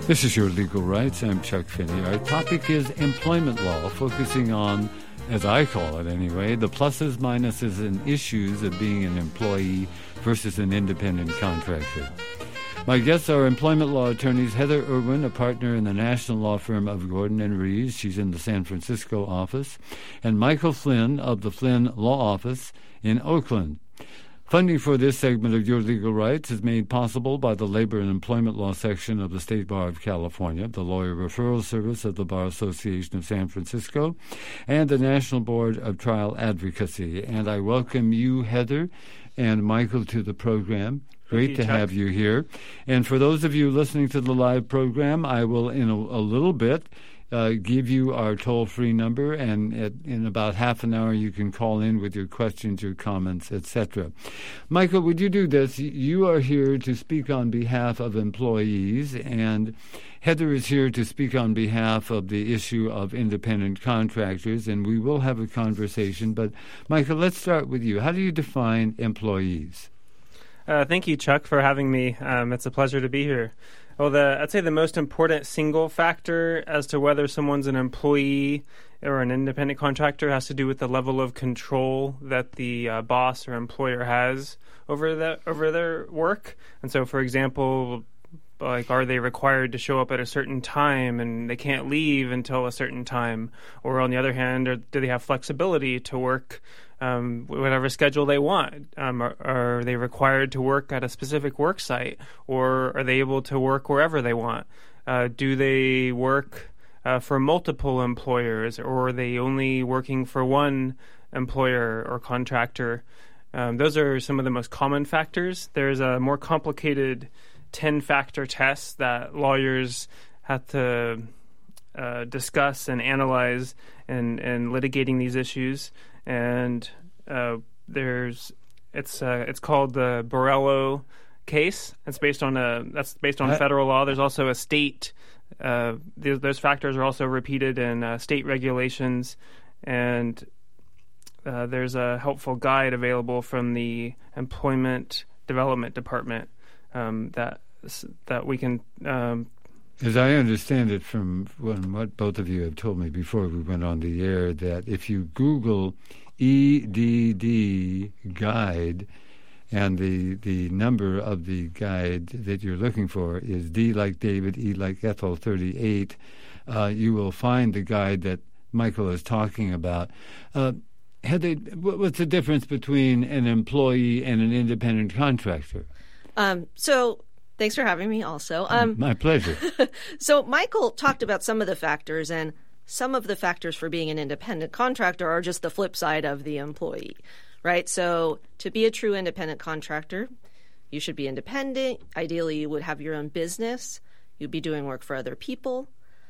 This is Your Legal Rights. I'm Chuck Finney. Our topic is employment law, focusing on, as I call it anyway, the pluses, minuses, and issues of being an employee versus an independent contractor. My guests are employment law attorneys Heather Irwin, a partner in the national law firm of Gordon & Reeves. She's in the San Francisco office. And Michael Flynn of the Flynn Law Office in Oakland. Funding for this segment of Your Legal Rights is made possible by the Labor and Employment Law section of the State Bar of California, the Lawyer Referral Service of the Bar Association of San Francisco, and the National Board of Trial Advocacy. And I welcome you, Heather, and Michael to the program. Great to have you here. And for those of you listening to the live program, I will, in a little bit, give you our toll-free number, and in about half an hour you can call in with your questions, your comments, etc. Michael, would you do this? You are here to speak on behalf of employees, and Heather is here to speak on behalf of the issue of independent contractors, and we will have a conversation. But, Michael, let's start with you. How do you define employees? Thank you, Chuck, for having me. It's a pleasure to be here. Well, I'd say the most important single factor as to whether someone's an employee or an independent contractor has to do with the level of control that the boss or employer has over their work. And so, for example, like, are they required to show up at a certain time and they can't leave until a certain time? Or on the other hand, do they have flexibility to work whatever schedule they want? Are they required to work at a specific work site, or are they able to work wherever they want? Do they work for multiple employers, or are they only working for one employer or contractor? Those are some of the most common factors. There's a more complicated 10-factor test that lawyers have to discuss and analyze in litigating these issues. And it's called the Borello case. It's based on federal law. There's also a state. Those factors are also repeated in state regulations, and there's a helpful guide available from the Employment Development Department that we can. As I understand it from what both of you have told me before we went on the air, that if you Google EDD guide, and the number of the guide that you're looking for is D like David, E like Ethel 38, you will find the guide that Michael is talking about. Heather, what's the difference between an employee and an independent contractor? Thanks for having me also. My pleasure. So Michael talked about some of the factors, and some of the factors for being an independent contractor are just the flip side of the employee, right? So to be a true independent contractor, you should be independent. Ideally, you would have your own business. You'd be doing work for other people.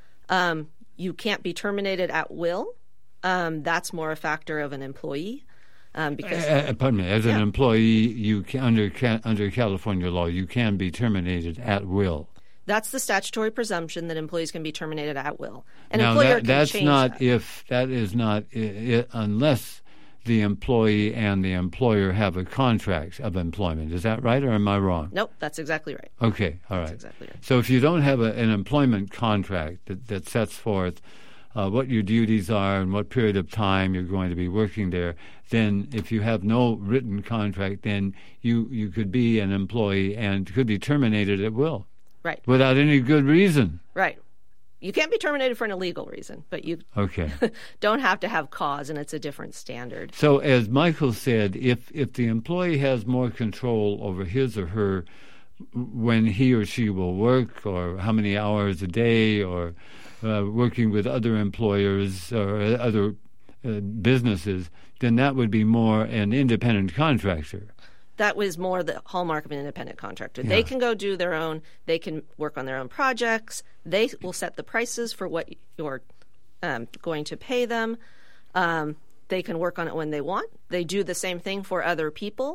You can't be terminated at will. That's more a factor of an employee. Because pardon me, as an employee, you can, under California law, you can be terminated at will. That's the statutory presumption that employees can be terminated at will. An now, employer can that's change not that. If that is not it, unless the employee and the employer have a contract of employment. Is that right, or am I wrong? Nope, that's exactly right. Okay, all right. That's exactly right. So if you don't have an employment contract that sets forth what your duties are and what period of time you're going to be working there, then if you have no written contract, then you could be an employee and could be terminated at will. Right. Without any good reason. Right. You can't be terminated for an illegal reason, but you okay. don't have to have cause, and it's a different standard. So as Michael said, if the employee has more control over his or her when he or she will work, or how many hours a day, or working with other employers or other businesses, then that would be more an independent contractor. That was more the hallmark of an independent contractor. Yeah. They can go do their own, they can work on their own projects, they will set the prices for what you're going to pay them. They can work on it when they want. They do the same thing for other people.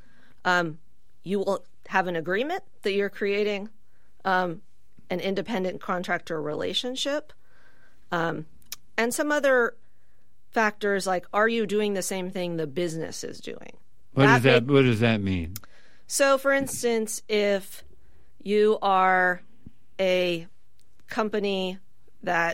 You will have an agreement that you're creating an independent contractor relationship. And some other factors like, are you doing the same thing the business is doing? What does that mean? So, for instance, if you are a company that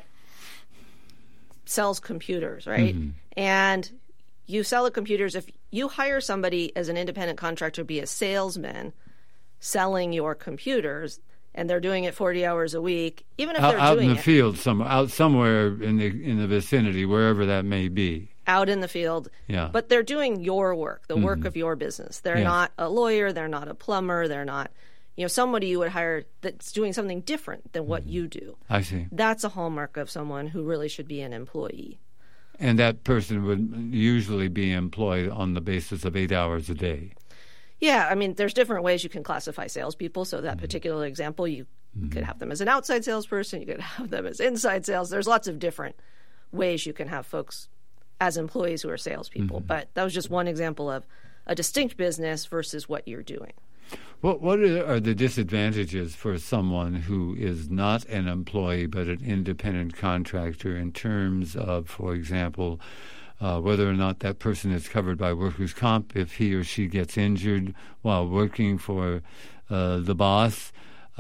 sells computers, right? And you sell the computers. If you hire somebody as an independent contractor to be a salesman selling your computers, and they're doing it 40 hours a week, even if they're out doing in the field, somewhere in the vicinity, wherever that may be. Out in the field. Yeah. But they're doing your work, the work of your business. They're not a lawyer. They're not a plumber. They're not, somebody you would hire that's doing something different than what you do. I see. That's a hallmark of someone who really should be an employee. And that person would usually be employed on the basis of 8 hours a day. Yeah, I mean, there's different ways you can classify salespeople. So that particular example, you could have them as an outside salesperson. You could have them as inside sales. There's lots of different ways you can have folks as employees who are salespeople. But that was just one example of a distinct business versus what you're doing. What are the disadvantages for someone who is not an employee but an independent contractor in terms of, for example, whether or not that person is covered by workers' comp if he or she gets injured while working for the boss,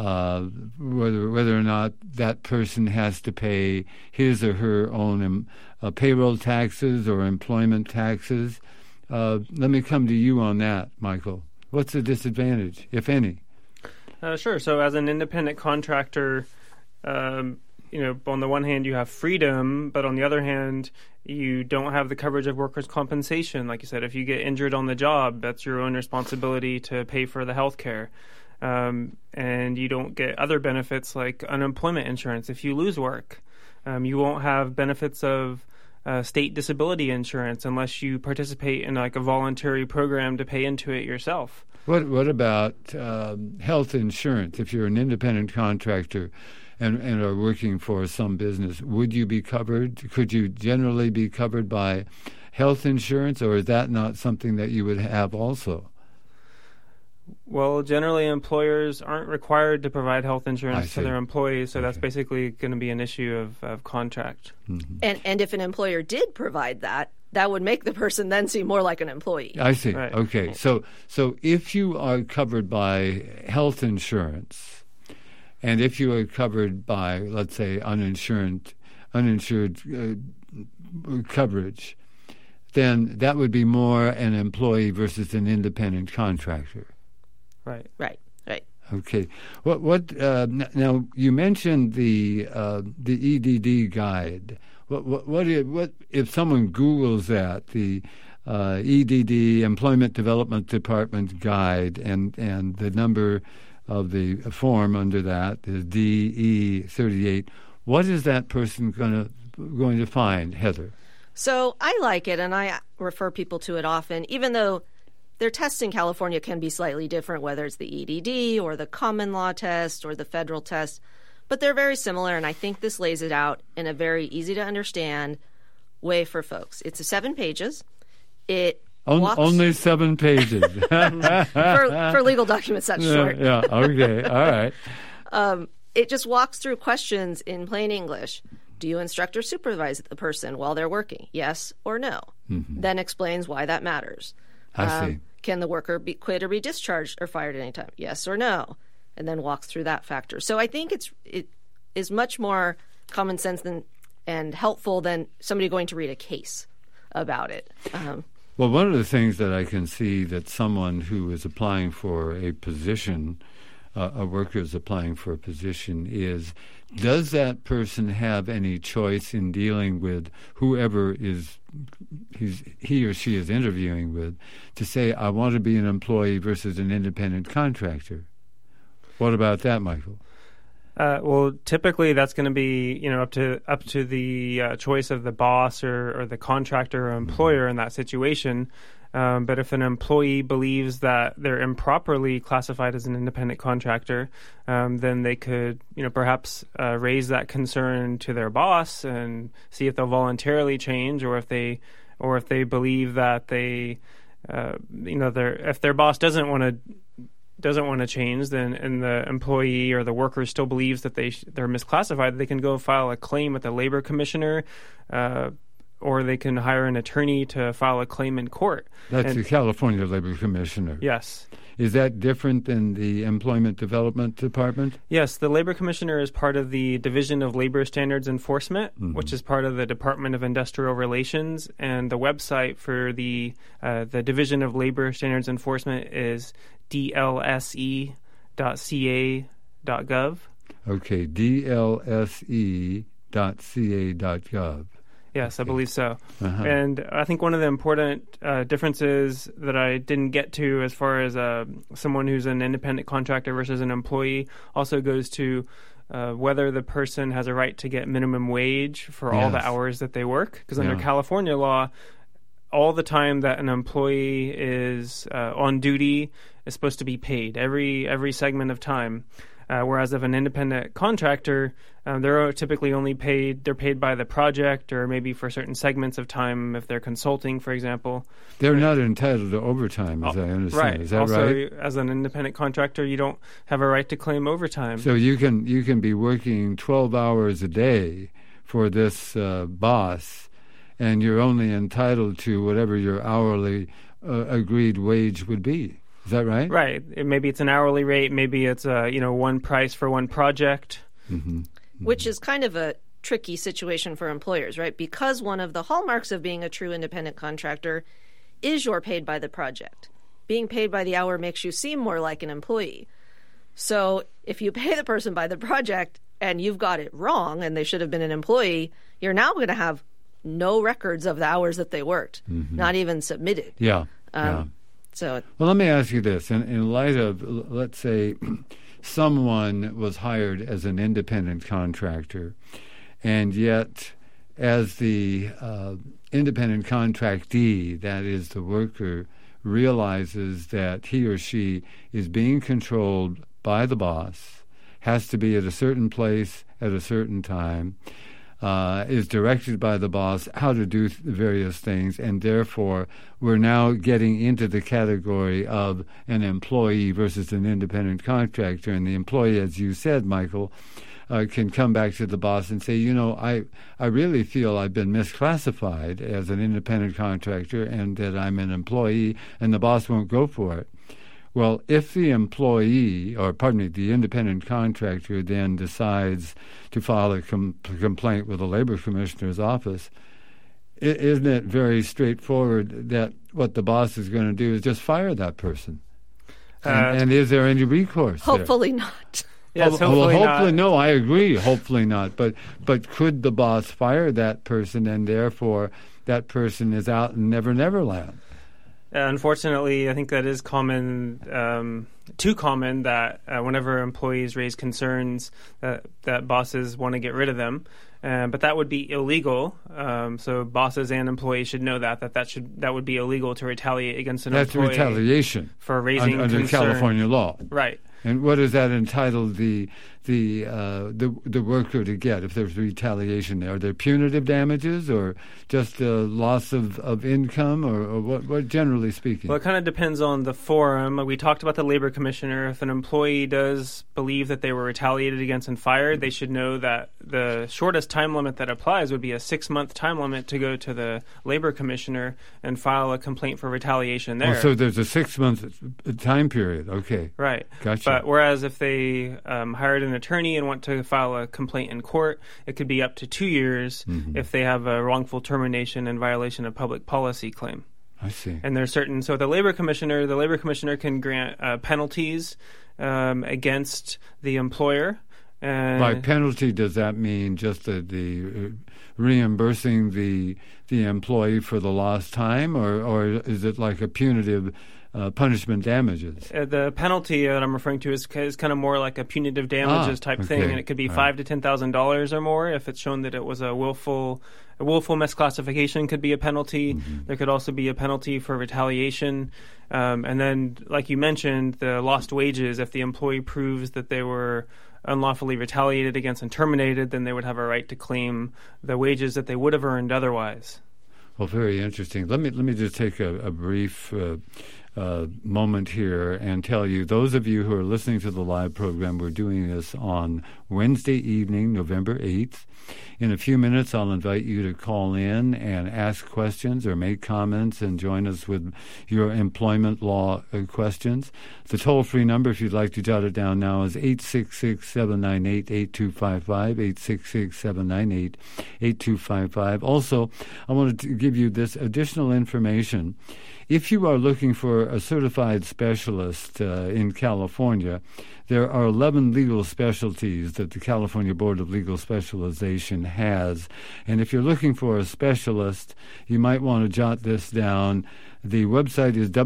whether or not that person has to pay his or her own payroll taxes or employment taxes? Let me come to you on that, Michael. What's the disadvantage, if any? Sure. So as an independent contractor, on the one hand, you have freedom, but on the other hand, you don't have the coverage of workers' compensation. Like you said, if you get injured on the job, that's your own responsibility to pay for the health care. And you don't get other benefits like unemployment insurance if you lose work. You won't have benefits of state disability insurance unless you participate in like a voluntary program to pay into it yourself. What about health insurance? If you're an independent contractor and are working for some business, would you be covered? Could you generally be covered by health insurance, or is that not something that you would have also? Well, generally employers aren't required to provide health insurance to their employees, so that's basically going to be an issue of contract. And if an employer did provide that, that would make the person then seem more like an employee. I see. Right. Okay. So if you are covered by health insurance, and if you are covered by, let's say, uninsured coverage, then that would be more an employee versus an independent contractor. Right. Okay. Now you mentioned the EDD guide. What if someone Googles that, the EDD Employment Development Department guide, and the number of the form under that is DE38? What is that person going to find, Heather? So I like it, and I refer people to it often, even though their tests in California can be slightly different, whether it's the EDD or the common law test or the federal test, but they're very similar, and I think this lays it out in a very easy-to-understand way for folks. It's 7 pages. It only 7 pages. for legal documents, that's short. Yeah, okay, all right. It just walks through questions in plain English. Do you instruct or supervise the person while they're working? Yes or no? Then explains why that matters. I see. Can the worker be quit or be discharged or fired at any time? Yes or no? And then walks through that factor. So I think it is much more common sense and helpful than somebody going to read a case about it. Well, one of the things that I can see that someone who is applying for a position, a worker is applying for a position, is does that person have any choice in dealing with whoever he or she is interviewing with to say, I want to be an employee versus an independent contractor? What about that, Michael? Well, typically that's going to be up to the choice of the boss or the contractor or employer in that situation. But if an employee believes that they're improperly classified as an independent contractor, then they could perhaps raise that concern to their boss and see if they'll voluntarily change, or if they believe that they if their boss doesn't want to change, then and the employee or the worker still believes that they're misclassified, they can go file a claim with the labor commissioner or they can hire an attorney to file a claim in court. That's the California Labor Commissioner. Yes. Is that different than the Employment Development Department? Yes, the Labor Commissioner is part of the Division of Labor Standards Enforcement, which is part of the Department of Industrial Relations, and the website for the Division of Labor Standards Enforcement is dlse.ca.gov. Okay, dlse.ca.gov. Yes, I believe so. Uh-huh. And I think one of the important differences that I didn't get to as far as someone who's an independent contractor versus an employee also goes to whether the person has a right to get minimum wage for all the hours that they work. Because under California law, all the time that an employee is on duty is supposed to be paid, every segment of time. Whereas if an independent contractor, they're typically only paid by the project or maybe for certain segments of time if they're consulting, for example. They're not entitled to overtime, as I understand. Right. Is that also, right? As an independent contractor, you don't have a right to claim overtime. So you can be working 12 hours a day for this boss, and you're only entitled to whatever your hourly agreed wage would be. Is that right? Right. Maybe it's an hourly rate. Maybe it's one price for one project. Mm-hmm. Which is kind of a tricky situation for employers, right? Because one of the hallmarks of being a true independent contractor is you're paid by the project. Being paid by the hour makes you seem more like an employee. So if you pay the person by the project and you've got it wrong and they should have been an employee, you're now going to have no records of the hours that they worked, not even submitted. Yeah. So, well, let me ask you this. In light of, let's say, someone was hired as an independent contractor, and yet as the independent contractee, that is the worker, realizes that he or she is being controlled by the boss, has to be at a certain place at a certain time, is directed by the boss how to do various things, and therefore we're now getting into the category of an employee versus an independent contractor. And the employee, as you said, Michael, can come back to the boss and say, I really feel I've been misclassified as an independent contractor and that I'm an employee, and the boss won't go for it. Well, if the the independent contractor then decides to file a complaint with the Labor Commissioner's office, isn't it very straightforward that what the boss is going to do is just fire that person? And is there any recourse hopefully not. Yes, hopefully not. No, I agree. Hopefully not. But could the boss fire that person, and therefore that person is out in Never Never Land? Unfortunately, I think that is common, too common, that whenever employees raise concerns that bosses want to get rid of them. But that would be illegal. So bosses and employees should know that would be illegal to retaliate against an employee. That's retaliation for raising under concern. California law. Right. And what does that entitle the worker to get if there's retaliation? Are there punitive damages or just loss of income, or what generally speaking? Well, it kind of depends on the forum. We talked about the Labor Commissioner. If an employee does believe that they were retaliated against and fired, they should know that the shortest time limit that applies would be a 6-month time limit to go to the Labor Commissioner and file a complaint for retaliation there. Oh, so there's a 6-month time period. Okay. Right. Gotcha. But whereas if they hired an attorney and want to file a complaint in court, it could be up to 2 years if they have a wrongful termination in violation of public policy claim. I see. And there's certain, so the Labor Commissioner can grant penalties against the employer. By penalty, does that mean just the reimbursing the employee for the lost time, or is it like a punitive punishment damages? The penalty that I'm referring to is kind of more like a punitive damages type thing, and it could be $5,000 to $10,000 or more if it's shown that it was a willful misclassification. Could be a penalty. There could also be a penalty for retaliation, and then, like you mentioned, the lost wages. If the employee proves that they were unlawfully retaliated against and terminated, then they would have a right to claim the wages that they would have earned otherwise. Well, very interesting. Let me just take a brief moment here and tell you, those of you who are listening to the live program, we're doing this on Wednesday evening, November 8th. In a few minutes, I'll invite you to call in and ask questions or make comments and join us with your employment law questions. The toll-free number, if you'd like to jot it down now, is 866-798-8255, 866-798-8255. Also, I wanted to give you this additional information. If you are looking for a certified specialist in California, there are 11 legal specialties that the California Board of Legal Specialization has. And if you're looking for a specialist, you might want to jot this down. The website is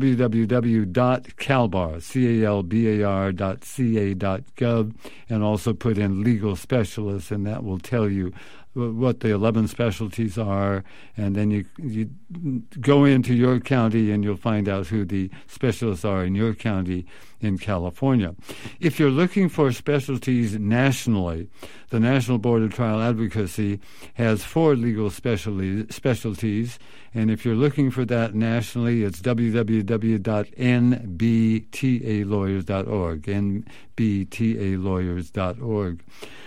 www.calbar.ca.gov, and also put in legal specialists, and that will tell you what the 11 specialties are, and then you go into your county and you'll find out who the specialists are in your county in California. If you're looking for specialties nationally, the National Board of Trial Advocacy has 4 legal specialties, and if you're looking for that nationally, it's www.nbtalawyers.org, nbtalawyers.org.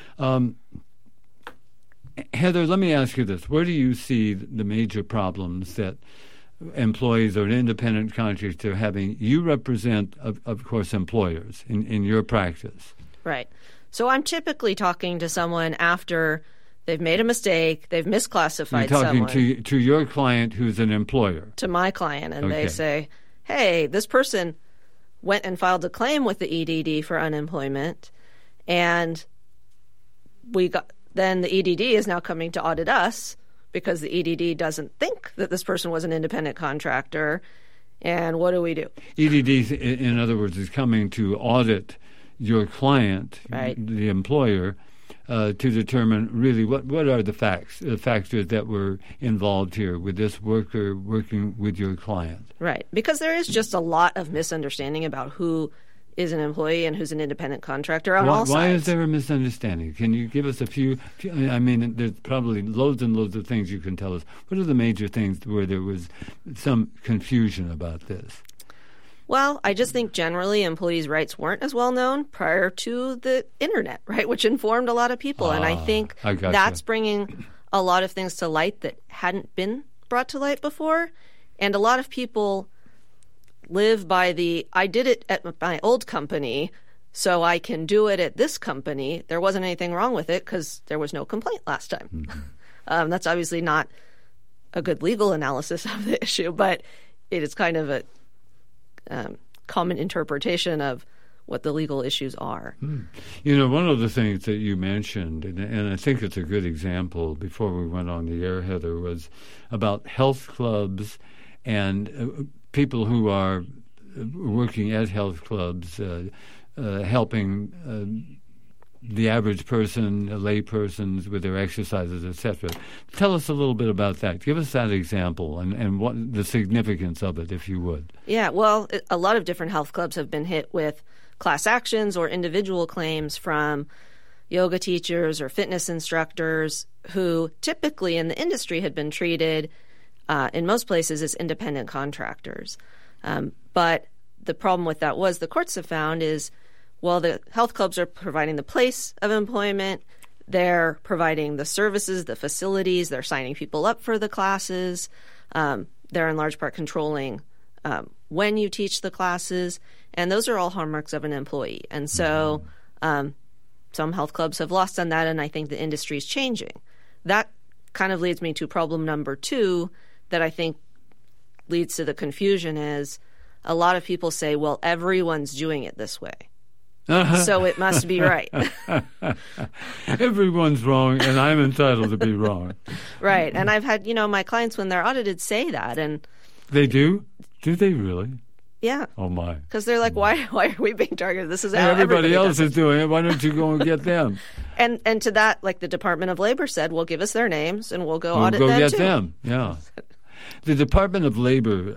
Heather, let me ask you this. Where do you see the major problems that employees or an independent contractor are having? You represent, of course, employers in your practice. Right. So I'm typically talking to someone after they've made a mistake, they've misclassified someone. You're talking to your client who's an employer. To my client, and they say, hey, this person went and filed a claim with the EDD for unemployment, and then the EDD is now coming to audit us because the EDD doesn't think that this person was an independent contractor. And what do we do? EDD, in other words, is coming to audit your client, right, the employer, to determine really what are the factors that were involved here with this worker working with your client. Right, because there is just a lot of misunderstanding about who is an employee and who's an independent contractor on all sides. Why is there a misunderstanding? Can you give us a few? I mean, there's probably loads and loads of things you can tell us. What are the major things where there was some confusion about this? Well, I just think generally employees' rights weren't as well known prior to the Internet, right, which informed a lot of people. And I think that's bringing a lot of things to light that hadn't been brought to light before. And a lot of people live by I did it at my old company, so I can do it at this company. There wasn't anything wrong with it because there was no complaint last time. Mm-hmm. That's obviously not a good legal analysis of the issue, but it is kind of a common interpretation of what the legal issues are. You know, one of the things that you mentioned, and I think it's a good example before we went on the air, Heather, was about health clubs and people who are working at health clubs, helping the average person, lay persons with their exercises, etc. Tell us a little bit about that. Give us that example and what the significance of it, if you would. Yeah, well, a lot of different health clubs have been hit with class actions or individual claims from yoga teachers or fitness instructors who typically in the industry had been treated in most places as independent contractors. But the problem with that was the courts have found is, well, the health clubs are providing the place of employment, they're providing the services, the facilities, they're signing people up for the classes, they're in large part controlling when you teach the classes, and those are all hallmarks of an employee. And so some health clubs have lost on that, and I think the industry is changing. That kind of leads me to problem number 2 that I think leads to the confusion is a lot of people say, well, everyone's doing it this way. So it must be right. Everyone's wrong, and I'm entitled to be wrong. Right. And I've had, my clients when they're audited say that. And they do? Do they really? Yeah. Oh, my. Because they're like, why are we being targeted? This is how everybody else is doing it. Why don't you go and get them? And to that, like the Department of Labor said, well, give us their names, and we'll go audit them, too. We'll go get them, yeah. The Department of Labor,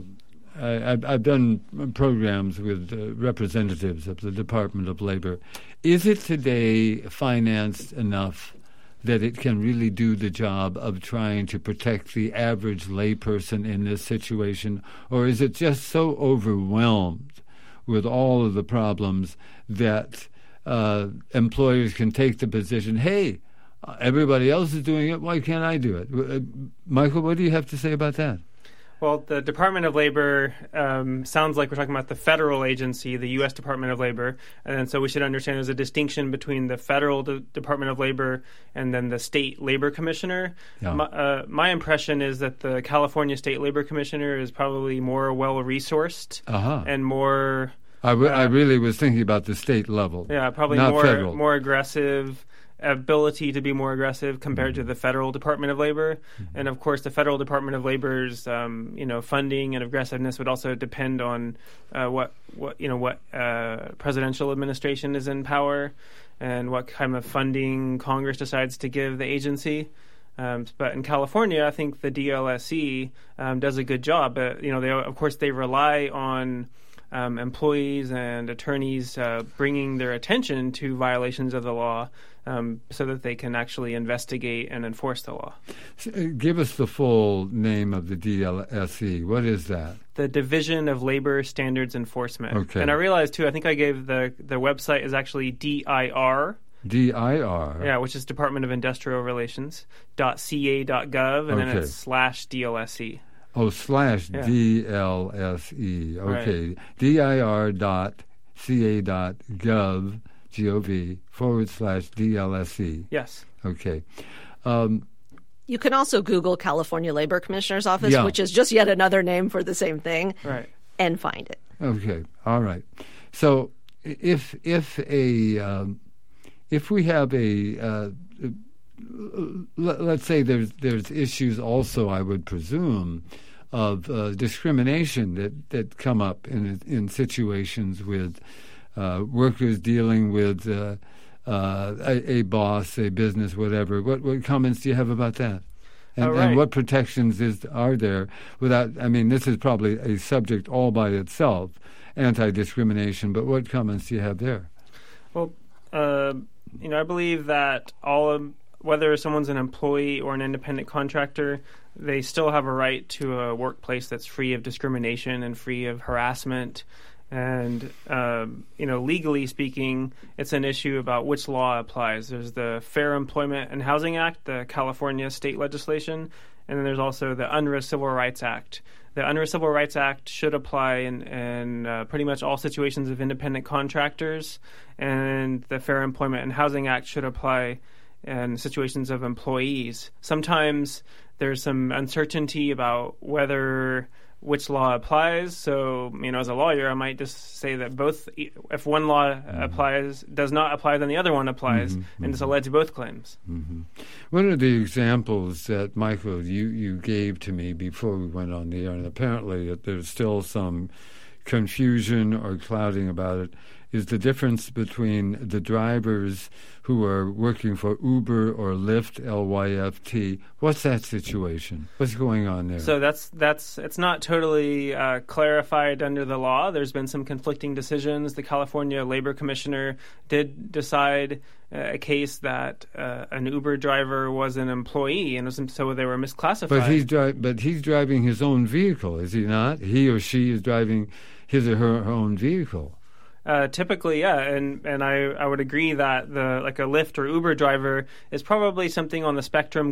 I've done programs with representatives of the Department of Labor. Is it today financed enough that it can really do the job of trying to protect the average layperson in this situation? Or is it just so overwhelmed with all of the problems that employers can take the position, hey, everybody else is doing it, why can't I do it? Michael, what do you have to say about that? Well, the Department of Labor sounds like we're talking about the federal agency, the U.S. Department of Labor. And so we should understand there's a distinction between the federal Department of Labor and then the state labor commissioner. Yeah. My impression is that the California State Labor Commissioner is probably more well-resourced and more... I really was thinking about the state level. Yeah, probably not federal. More aggressive, ability to be more aggressive compared to the Federal Department of Labor. And of course, the Federal Department of Labor's funding and aggressiveness would also depend on what presidential administration is in power and what kind of funding Congress decides to give the agency. But in California, I think the DLSE does a good job. But they rely on employees and attorneys bringing their attention to violations of the law so that they can actually investigate and enforce the law. Give us the full name of the DLSE. What is that? The Division of Labor Standards Enforcement. Okay. And I realized, too, I think I gave the website is actually DIR. DIR. Yeah, which is Department of Industrial Relations, .ca.gov, and then it's /DLSE. Oh, /DLSE. Okay. Right. dir.ca.gov, G-O-V, /DLSE. Yes. Okay. You can also Google California Labor Commissioner's Office, which is just yet another name for the same thing, and find it. Okay. All right. So if we have let's say there's issues also, I would presume, of discrimination that come up in situations with workers dealing with a boss, a business, whatever. What comments do you have about that? And what protections are there without? I mean, this is probably a subject all by itself, anti-discrimination. But what comments do you have there? Well, I believe that whether someone's an employee or an independent contractor, they still have a right to a workplace that's free of discrimination and free of harassment. And, legally speaking, it's an issue about which law applies. There's the Fair Employment and Housing Act, the California state legislation, and then there's also the UNRRA Civil Rights Act. The UNRRA Civil Rights Act should apply in pretty much all situations of independent contractors, and the Fair Employment and Housing Act should apply in situations of employees. Sometimes there's some uncertainty about which law applies. So, as a lawyer, I might just say that both, if one law does not apply, then the other one applies, and this will lead to both claims. What are the examples that, Michael, you gave to me before we went on the air? And apparently there's still some confusion or clouding about it. Is the difference between the drivers who are working for Uber or Lyft, L-Y-F-T. What's that situation? What's going on there? So it's not totally clarified under the law. There's been some conflicting decisions. The California Labor Commissioner did decide a case that an Uber driver was an employee, and so they were misclassified. But he's driving his own vehicle, is he not? He or she is driving his or her own vehicle. Typically, yeah, and I would agree that a Lyft or Uber driver is probably something on the spectrum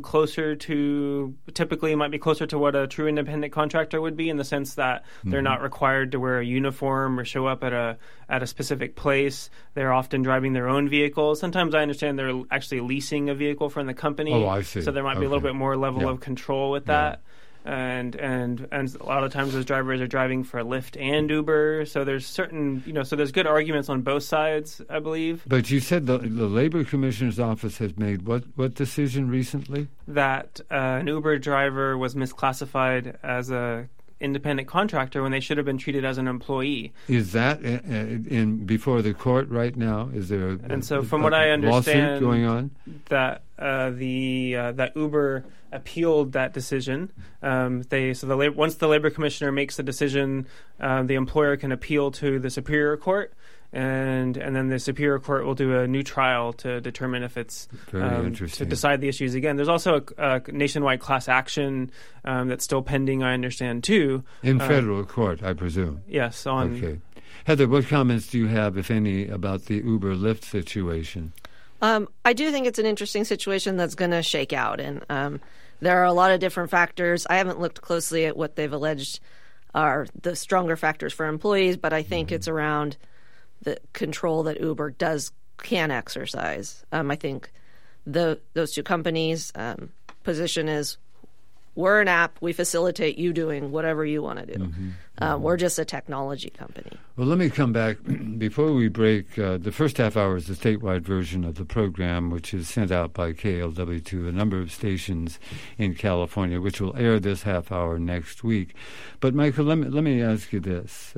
typically might be closer to what a true independent contractor would be, in the sense that they're not required to wear a uniform or show up at a specific place. They're often driving their own vehicles. Sometimes I understand they're actually leasing a vehicle from the company. Oh, I see. So there might be a little bit more level of control with that. And a lot of times those drivers are driving for Lyft and Uber. So there's there's good arguments on both sides, I believe. But you said the Labor Commissioner's Office has made what decision recently? That an Uber driver was misclassified as a independent contractor when they should have been treated as an employee. Is that before the court right now? Is there from what I understand, lawsuit going on? That that Uber appealed that decision. Once the Labor Commissioner makes the decision, the employer can appeal to the Superior Court, and then the Superior Court will do a new trial to determine if it's Very interesting. to decide the issues again. There's also a nationwide class action that's still pending, I understand, too. In federal court, I presume. Yes. Okay. Heather, what comments do you have, if any, about the Uber-Lyft situation? I do think it's an interesting situation that's going to shake out, and there are a lot of different factors. I haven't looked closely at what they've alleged are the stronger factors for employees, but I think it's around the control that Uber can exercise. I think those two companies' position is, we're an app. We facilitate you doing whatever you want to do. We're just a technology company. Well, let me come back. Before we break, the first half hour is the statewide version of the program, which is sent out by KLW to a number of stations in California, which will air this half hour next week. But, Michael, let me ask you this,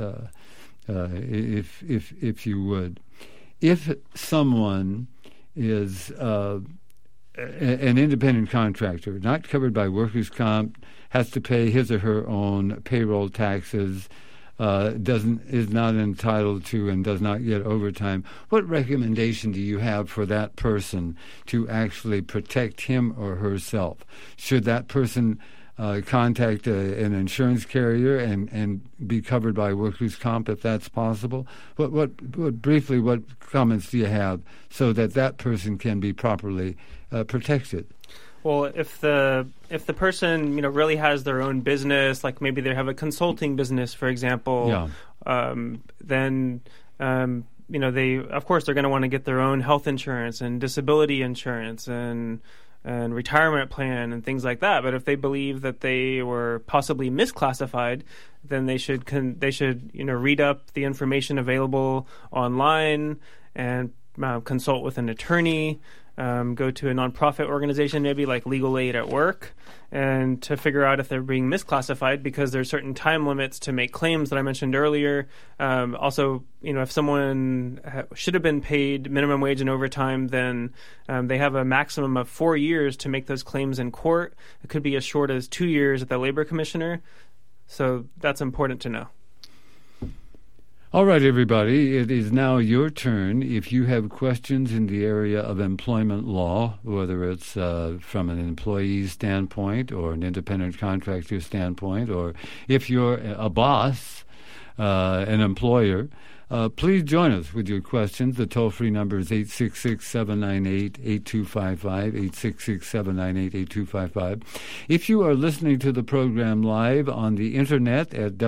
if you would. If someone is an independent contractor, not covered by workers' comp, has to pay his or her own payroll taxes, is not entitled to and does not get overtime, what recommendation do you have for that person to actually protect him or herself? Should that person contact an insurance carrier and be covered by workers' comp if that's possible? Briefly, what comments do you have so that person can be properly protected? Well, if the person really has their own business, like maybe they have a consulting business, for example, then they of course they're going to want to get their own health insurance and disability insurance and retirement plan and things like that. But if they believe that they were possibly misclassified, then they should read up the information available online and consult with an attorney. Go to a nonprofit organization, maybe like Legal Aid at Work, and to figure out if they're being misclassified, because there's certain time limits to make claims that I mentioned earlier. Also, if someone should have been paid minimum wage and overtime, then they have a maximum of 4 years to make those claims in court. It could be as short as 2 years at the labor commissioner. So that's important to know. All right, everybody, it is now your turn. If you have questions in the area of employment law, whether it's from an employee standpoint or an independent contractor standpoint, or if you're a boss, an employer, please join us with your questions. The toll-free number is 866-798-8255, 866-798-8255. If you are listening to the program live on the Internet at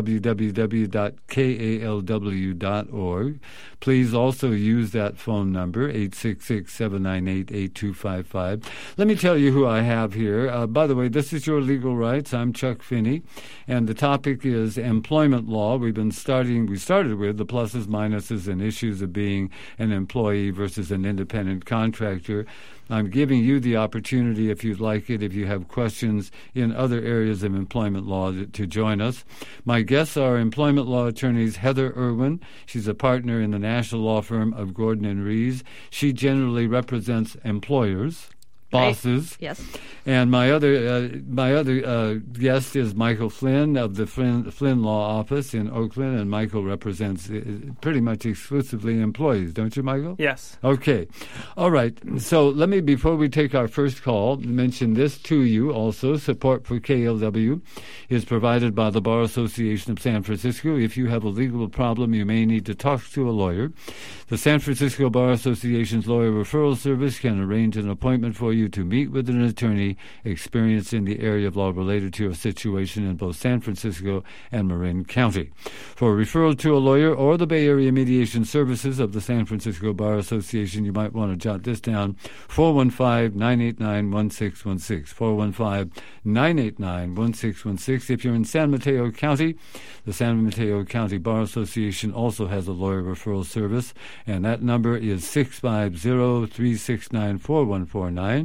www.kalw.org, please also use that phone number, 866-798-8255. Let me tell you who I have here. By the way, this is Your Legal Rights. I'm Chuck Finney, and the topic is employment law. We started with the pluses, minuses, and issues of being an employee versus an independent contractor. I'm giving you the opportunity, if you'd like it, if you have questions in other areas of employment law, to join us. My guests are employment law attorneys Heather Irwin. She's a partner in the national law firm of Gordon & Rees. She generally represents employers, bosses. Right. Yes. And my other guest is Michael Flynn of the Flynn Law Office in Oakland, and Michael represents pretty much exclusively employees, don't you, Michael? Yes. Okay. All right. So let me, before we take our first call, mention this to you also. Support for KLW is provided by the Bar Association of San Francisco. If you have a legal problem, you may need to talk to a lawyer. The San Francisco Bar Association's Lawyer Referral Service can arrange an appointment for you to meet with an attorney experienced in the area of law related to your situation in both San Francisco and Marin County. For referral to a lawyer or the Bay Area Mediation Services of the San Francisco Bar Association, you might want to jot this down, 415-989-1616, 415-989-1616. If you're in San Mateo County, the San Mateo County Bar Association also has a lawyer referral service, and that number is 650-369-4149,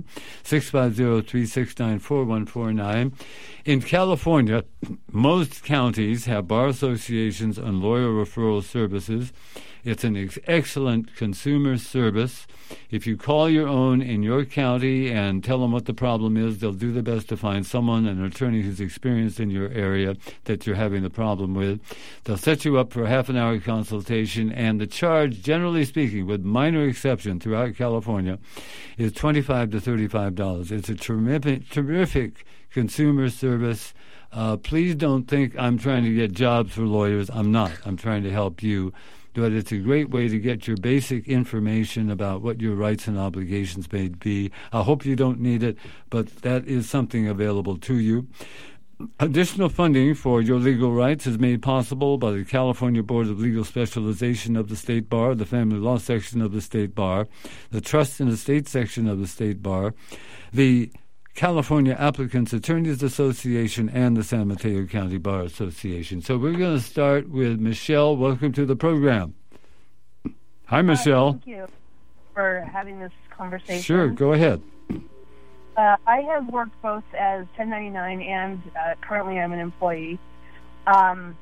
650-369-4149. In California, most counties have bar associations and lawyer referral services. It's an excellent consumer service. If you call your own in your county and tell them what the problem is, they'll do their best to find someone, an attorney who's experienced in your area that you're having the problem with. They'll set you up for a half-an-hour consultation, and the charge, generally speaking, with minor exception throughout California, is $25 to $35. It's a terrific consumer service. Please don't think I'm trying to get jobs for lawyers. I'm not. I'm trying to help you. But it's a great way to get your basic information about what your rights and obligations may be. I hope you don't need it, but that is something available to you. Additional funding for your legal rights is made possible by the California Board of Legal Specialization of the State Bar, the Family Law Section of the State Bar, the Trust and Estate Section of the State Bar, the California Applicants Attorneys Association, and the San Mateo County Bar Association. So we're going to start with Michelle. Welcome to the program. Hi, Michelle. Thank you for having this conversation. Sure, go ahead. I have worked both as 1099 and currently I'm an employee. And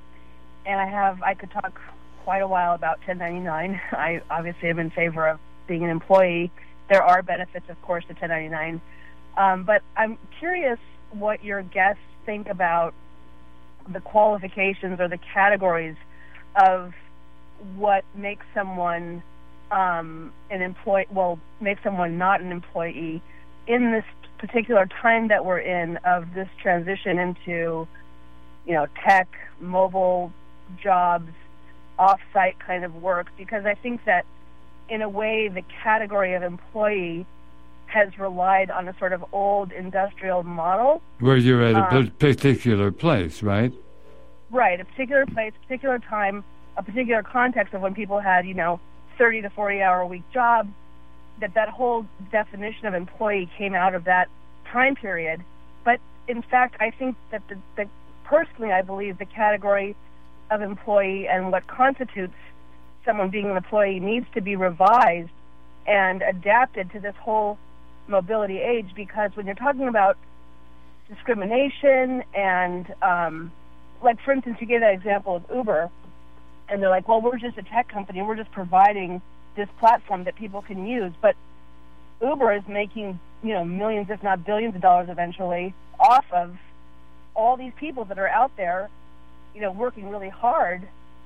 I could talk quite a while about 1099. I obviously am in favor of being an employee. There are benefits, of course, to 1099. But I'm curious what your guests think about the qualifications or the categories of what makes someone an employee, makes someone not an employee in this particular time that we're in of this transition into, tech, mobile jobs, off-site kind of work, because I think that in a way the category of employee has relied on a sort of old industrial model. Where you're at a particular place, right? Right, a particular place, particular time, a particular context of when people had, 30 to 40-hour-a-week jobs, that whole definition of employee came out of that time period. But, in fact, I think that personally, I believe the category of employee and what constitutes someone being an employee needs to be revised and adapted to this whole mobility age, because when you're talking about discrimination and, for instance, you gave that example of Uber, and they're like, well, we're just a tech company, we're just providing this platform that people can use, but Uber is making, millions, if not billions of dollars eventually off of all these people that are out there, working really hard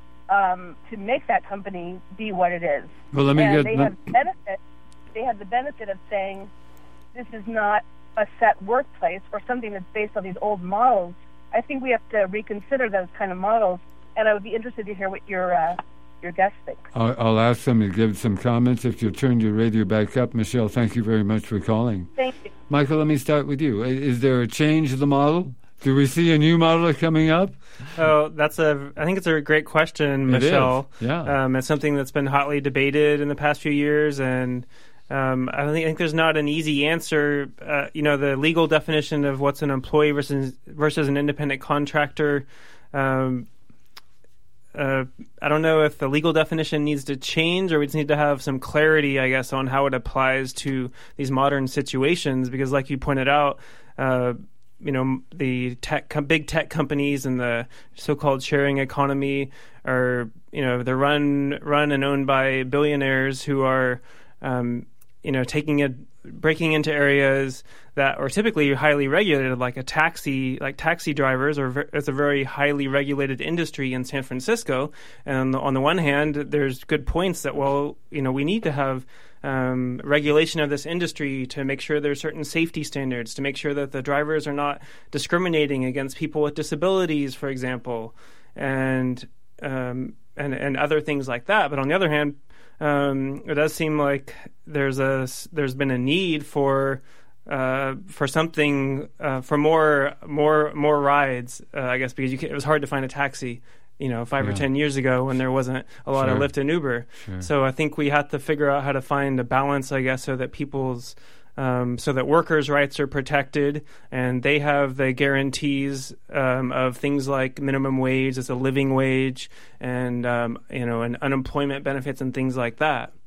to make that company be what it is. Well, let me they have the benefit of saying this is not a set workplace or something that's based on these old models. I think we have to reconsider those kind of models, and I would be interested to hear what your guests think. I'll ask them to give some comments. If you'll turn your radio back up, Michelle, thank you very much for calling. Thank you. Michael, let me start with you. Is there a change in the model? Do we see a new model coming up? Oh, I think it's a great question, Michelle. It is. Yeah. It's something that's been hotly debated in the past few years, and I think there's not an easy answer. The legal definition of what's an employee versus an independent contractor. I don't know if the legal definition needs to change, or we just need to have some clarity, I guess, on how it applies to these modern situations. Because, like you pointed out, the big tech companies and the so-called sharing economy are, they're run and owned by billionaires who are, breaking into areas that are typically highly regulated, like taxi drivers, it's a very highly regulated industry in San Francisco. And on the one hand, there's good points that, we need to have regulation of this industry to make sure there's certain safety standards, to make sure that the drivers are not discriminating against people with disabilities, for example, and other things like that. But on the other hand, it does seem like there's been a need for something for more rides, I guess, because it was hard to find a taxi 5 or 10 years ago when there wasn't a lot of Lyft and Uber. Sure. So I think we have to figure out how to find a balance, I guess, so that so that workers' rights are protected and they have the guarantees of things like minimum wage as a living wage and and unemployment benefits and things like that.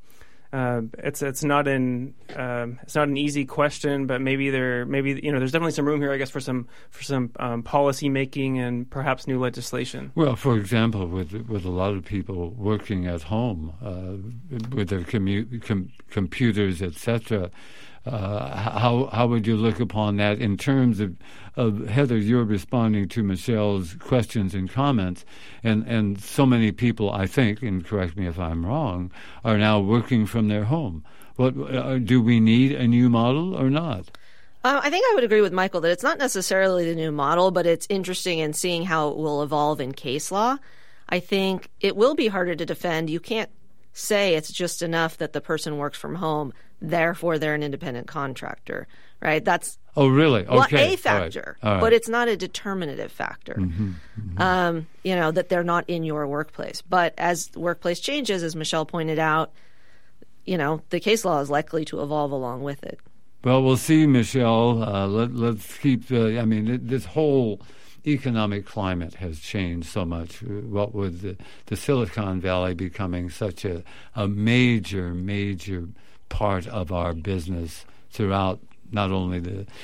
it's not an easy question, but maybe there's definitely some room here, I guess, for some policy making and perhaps new legislation. Well, for example, with a lot of people working at home with their computers, etc. How would you look upon that in terms of Heather? You're responding to Michelle's questions and comments, and so many people, I think, and correct me if I'm wrong, are now working from their home. What do we need a new model or not? I think I would agree with Michael that it's not necessarily the new model, but it's interesting in seeing how it will evolve in case law. I think it will be harder to defend. You can't say it's just enough that the person works from home, therefore they're an independent contractor, right? That's really? Okay. A factor, all right. But it's not a determinative factor. That they're not in your workplace. But as the workplace changes, as Michelle pointed out, the case law is likely to evolve along with it. Well, we'll see, Michelle. Let's keep this whole economic climate has changed so much. What with the Silicon Valley becoming such a major part of our business throughout not only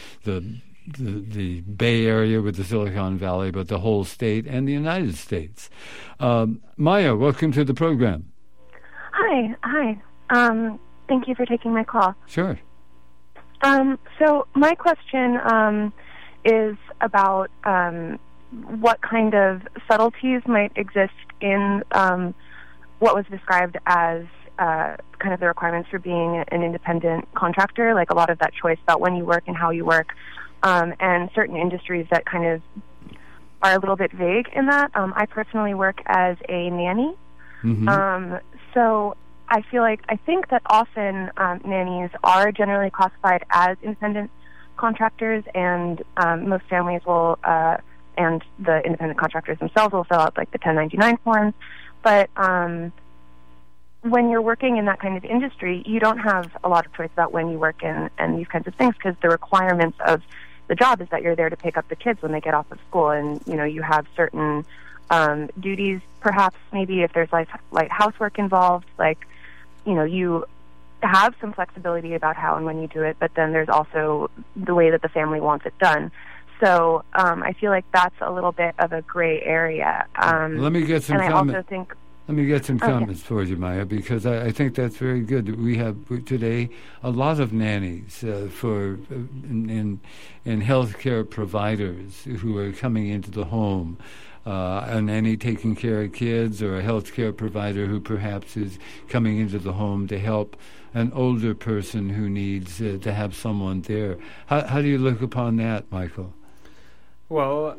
the Bay Area with the Silicon Valley, but the whole state and the United States. Maya, welcome to the program. Hi. Thank you for taking my call. Sure. So my question is about what kind of subtleties might exist in what was described as kind of the requirements for being an independent contractor, like a lot of that choice about when you work and how you work, and certain industries that kind of are a little bit vague in that. I personally work as a nanny. So I think that often nannies are generally classified as independent contractors, and most families will, and the independent contractors themselves will fill out like the 1099 forms. But when you're working in that kind of industry, you don't have a lot of choice about when you work and these kinds of things, because the requirements of the job is that you're there to pick up the kids when they get off of school, and you have certain duties, perhaps maybe if there's like housework involved, you have some flexibility about how and when you do it, but then there's also the way that the family wants it done. So I feel like that's a little bit of a gray area. Let me get some comments. I also think... Let me get some comments for you, Maya, because I think that's very good. We have today a lot of nannies in healthcare providers who are coming into the home. A nanny taking care of kids, or a healthcare provider who perhaps is coming into the home to help an older person who needs to have someone there. How do you look upon that, Michael? Well,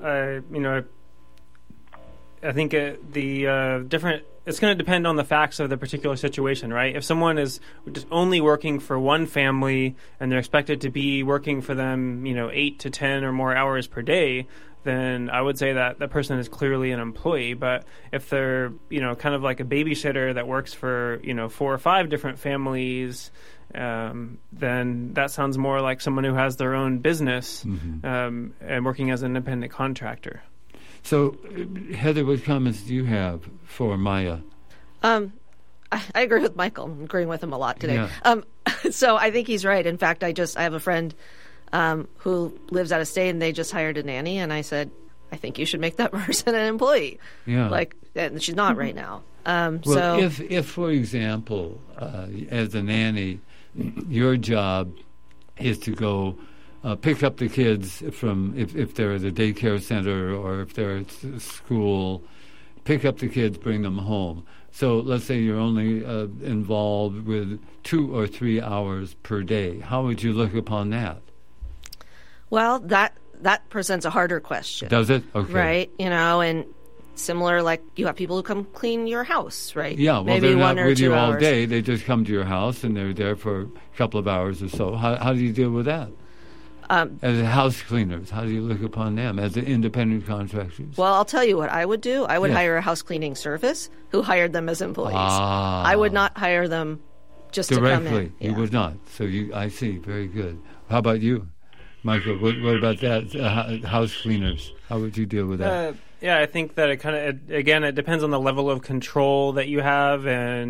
I think it's going to depend on the facts of the particular situation, right? If someone is just only working for one family and they're expected to be working for them, 8 to 10 or more hours per day, then I would say that that person is clearly an employee. But if they're, kind of like a babysitter that works for, 4 or 5 different families, then that sounds more like someone who has their own business and working as an independent contractor. So, Heather, what comments do you have for Maya? I agree with Michael. I'm agreeing with him a lot today. Yeah. So I think he's right. In fact, I have a friend who lives out of state, and they just hired a nanny, and I said, I think you should make that person an employee. Yeah. And she's not right now. If, for example, as a nanny, your job is to go pick up the kids from, if they're at a daycare center or if they're at school, pick up the kids, bring them home. So let's say you're only involved with 2 or 3 hours per day. How would you look upon that? Well, that presents a harder question. Does it? Okay. Right, and similar, like you have people who come clean your house, right? Yeah, well, maybe they're not 1 or 2 with you hours. all day. They just come to your house, and they're there for a couple of hours or so. How do you deal with that? As house cleaners, how do you look upon them as independent contractors? Well, I'll tell you what I would do. I would hire a house cleaning service who hired them as employees. I would not hire them just directly. To come in. You would not. So I see. Very good. How about you, Michael? What about that? House cleaners. How would you deal with that? I think that it depends on the level of control that you have, and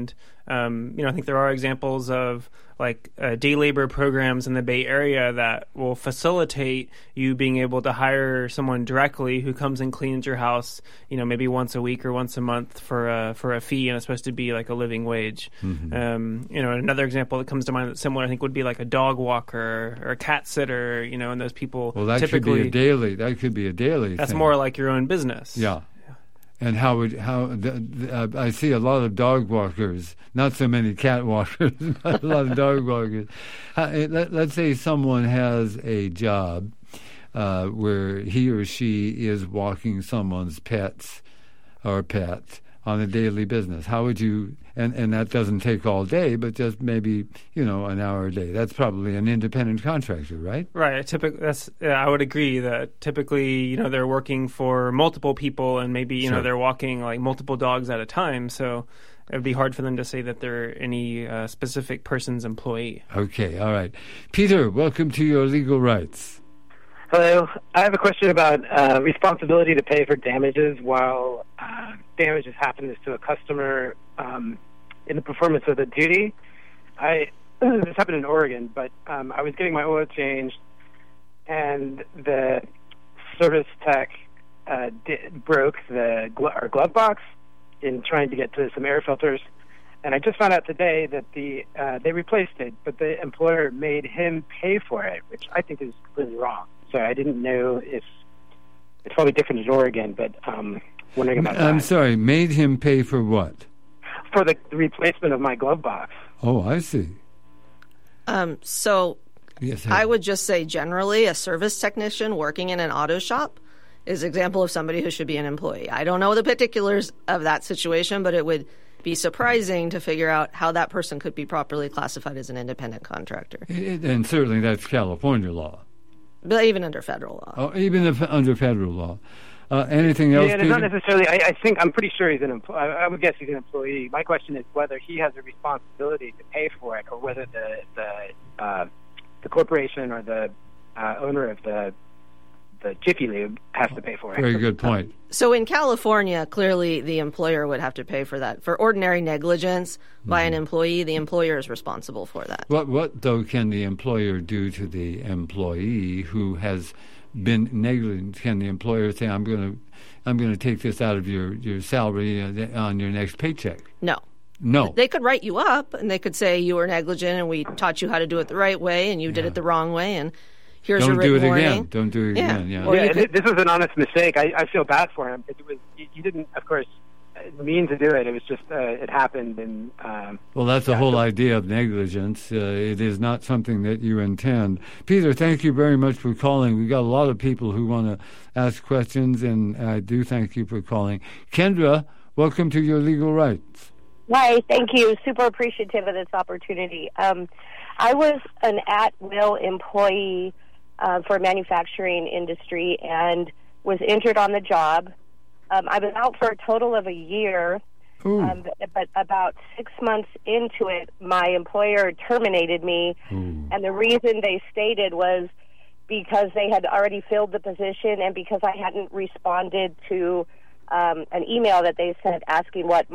I think there are examples of like day labor programs in the Bay Area that will facilitate you being able to hire someone directly who comes and cleans your house, maybe once a week or once a month for a fee, and it's supposed to be like a living wage. Another example that comes to mind that's similar, I think, would be like a dog walker or a cat sitter, and those people. Well, that typically, could be a daily. That's thing. more like your own business. Yeah. And I see a lot of dog walkers, not so many cat walkers, but a lot of dog walkers. Let's say someone has a job where he or she is walking someone's pets or pet on a daily business. How would you, and that doesn't take all day, but just maybe, an hour a day. That's probably an independent contractor, right? Right. I would agree that typically, they're working for multiple people, and maybe, Sure. they're walking like multiple dogs at a time. So it would be hard for them to say that they're any specific person's employee. Okay. All right. Peter, welcome to Your Legal Rights. Hello. I have a question about responsibility to pay for damages while damages happen to a customer in the performance of the duty. This happened in Oregon, but I was getting my oil changed, and the service tech broke our glove box in trying to get to some air filters. And I just found out today that they replaced it, but the employer made him pay for it, which I think is completely wrong. So I didn't know if it's probably different in Oregon, but wondering about that. I'm sorry, made him pay for what? For the replacement of my glove box. Oh, I see. So Yes, I would just say generally a service technician working in an auto shop is an example of somebody who should be an employee. I don't know the particulars of that situation, but it would be surprising to figure out how that person could be properly classified as an independent contractor. And certainly that's California law. But even under federal law. Oh, even under federal law. Anything else? Yeah, and it's not Peter? necessarily. I'm pretty sure he's an employee. I would guess he's an employee. My question is whether he has a responsibility to pay for it, or whether the corporation or the owner of the Jiffy Lube has to pay for it. Very good point. So in California, clearly the employer would have to pay for that. For ordinary negligence by an employee, the employer is responsible for that. What though can the employer do to the employee who has been negligent? Can the employer say, I'm going to take this out of your salary on your next paycheck? No. They could write you up and they could say you were negligent and we taught you how to do it the right way and you did it the wrong way, and here's your written warning. Don't do it again. Yeah. Or you could, This was an honest mistake. I feel bad for him. You didn't, of course, mean to do it. It was just it happened. And well, that's the whole idea of negligence. It is not something that you intend. Peter, thank you very much for calling. We've got a lot of people who want to ask questions, and I do thank you for calling. Kendra, welcome to Your Legal Rights. Hi, thank you. Super appreciative of this opportunity. I was an at-will employee for a manufacturing industry and was injured on the job. I was out for a total of a year, but about 6 months into it, my employer terminated me, and the reason they stated was because they had already filled the position and because I hadn't responded to an email that they sent asking what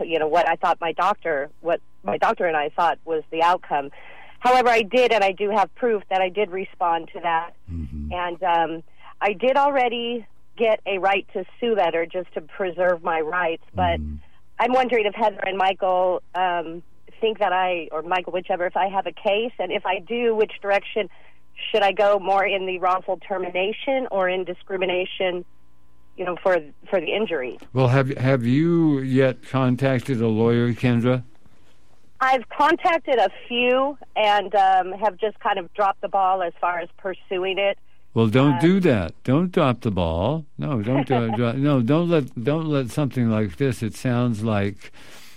my doctor and I thought was the outcome. However, I did, and I do have proof that I did respond to that. Mm-hmm. And I did already get a right to sue letter just to preserve my rights. But I'm wondering if Heather and Michael think that or Michael, whichever, if I have a case, and if I do, which direction should I go, more in the wrongful termination or in discrimination, for the injury? Well, have you yet contacted a lawyer, Kendra? I've contacted a few and have just kind of dropped the ball as far as pursuing it. Well, don't do that. Don't drop the ball. No, don't don't let something like this. It sounds like,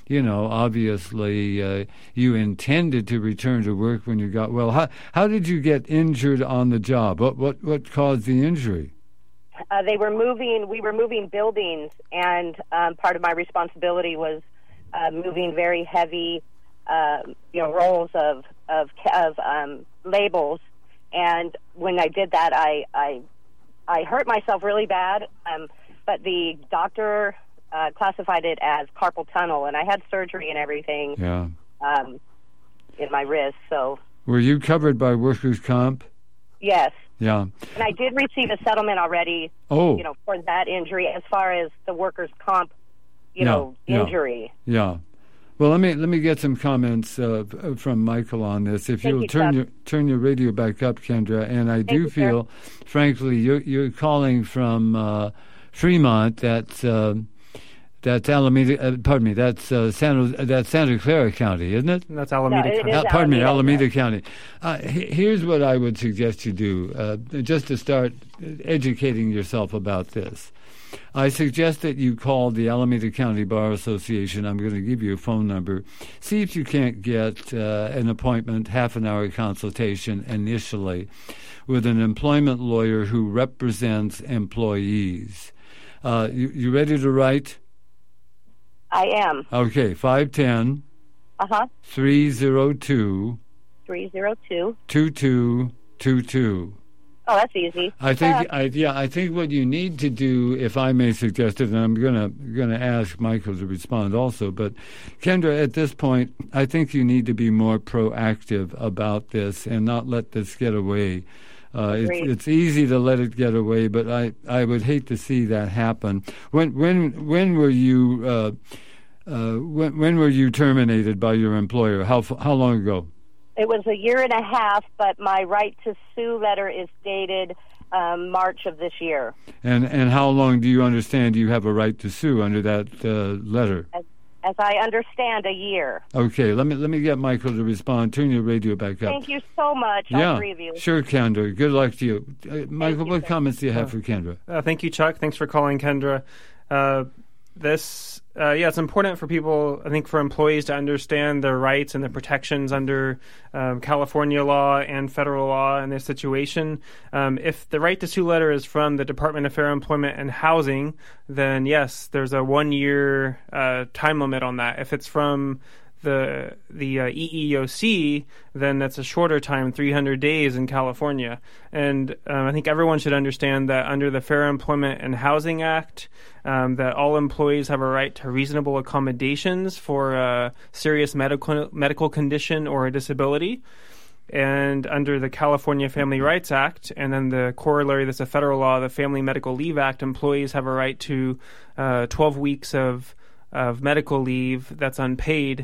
obviously you intended to return to work when you got well. How did you get injured on the job? What caused the injury? We were moving buildings, and part of my responsibility was moving very heavy, rolls of labels. And when I did that, I hurt myself really bad. But the doctor classified it as carpal tunnel, and I had surgery and everything Yeah. In my wrist. So Were you covered by workers' comp? yes, Yeah. and I did receive a settlement already. Oh. For that injury, as far as the workers' comp, Yeah. injury. Yeah. Well, let me get some comments from Michael on this. If Thank you'll you, turn your radio back up, Kendra, and I do you, feel, frankly, you're calling from Fremont. That's Alameda. Pardon me. That's Santa Clara County, isn't it? That's Alameda No, it County. is Pardon me, Alameda, Alameda County. Here's what I would suggest you do, just to start educating yourself about this. I suggest that you call the Alameda County Bar Association. I'm going to give you a phone number. See if you can't get an appointment, half-an-hour consultation initially, with an employment lawyer who represents employees. You ready to write? I am. Okay, 510 302 302. 2222. Oh, that's easy. I think what you need to do, if I may suggest it, and I'm gonna ask Michael to respond also, but Kendra, at this point, I think you need to be more proactive about this and not let this get away. It's easy to let it get away, but I would hate to see that happen. When were you when were you terminated by your employer? How long ago? It was a year and a half, but my right to sue letter is dated March of this year. And how long do you understand you have a right to sue under that letter? As I understand, a year. Okay, let me get Michael to respond. Turn your radio back up. Thank you so much, all three of you. Sure, Kendra. Good luck to you. Michael, what comments do you have for Kendra? Thank you, Chuck. Thanks for calling, Kendra. It's important for people, I think, for employees to understand their rights and the protections under California law and federal law in this situation. If the right to sue letter is from the Department of Fair Employment and Housing, then yes, there's a 1-year time limit on that. If it's from the EEOC, then that's a shorter time, 300 days in California. And I think everyone should understand that under the Fair Employment and Housing Act, that all employees have a right to reasonable accommodations for a serious medical condition or a disability. And under the California Family Rights Act, and then the corollary that's a federal law, the Family Medical Leave Act, employees have a right to 12 weeks of medical leave that's unpaid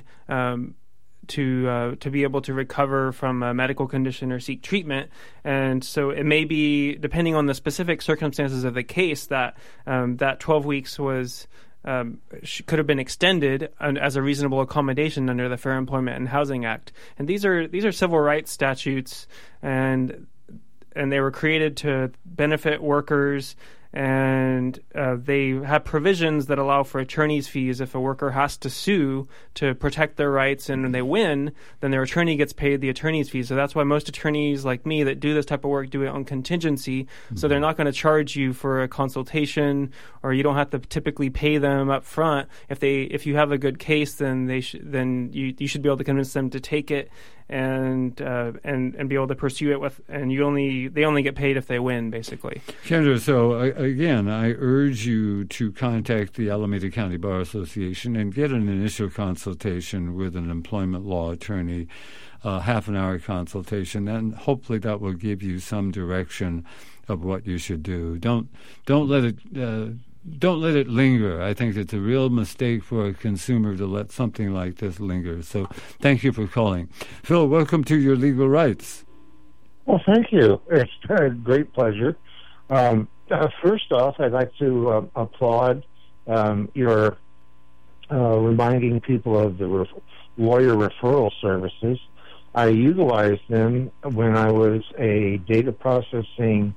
to be able to recover from a medical condition or seek treatment. And so it may be, depending on the specific circumstances of the case, that that 12 weeks was could have been extended as a reasonable accommodation under the Fair Employment and Housing Act. And these are civil rights statutes, and they were created to benefit workers. And they have provisions that allow for attorney's fees if a worker has to sue to protect their rights, and when they win, then their attorney gets paid the attorney's fees. So that's why most attorneys like me that do this type of work do it on contingency. Mm-hmm. So they're not going to charge you for a consultation, or you don't have to typically pay them up front. If you have a good case, then you should be able to convince them to take it and be able to pursue it with, and they only get paid if they win, basically. Kendra, so again, I urge you to contact the Alameda County Bar Association and get an initial consultation with an employment law attorney, half-an-hour consultation, and hopefully that will give you some direction of what you should do. Don't let it linger. I think it's a real mistake for a consumer to let something like this linger. So thank you for calling. Phil, welcome to Your Legal Rights. Well, thank you. It's a great pleasure. First off, I'd like to applaud your reminding people of the lawyer referral services. I utilized them when I was a data processing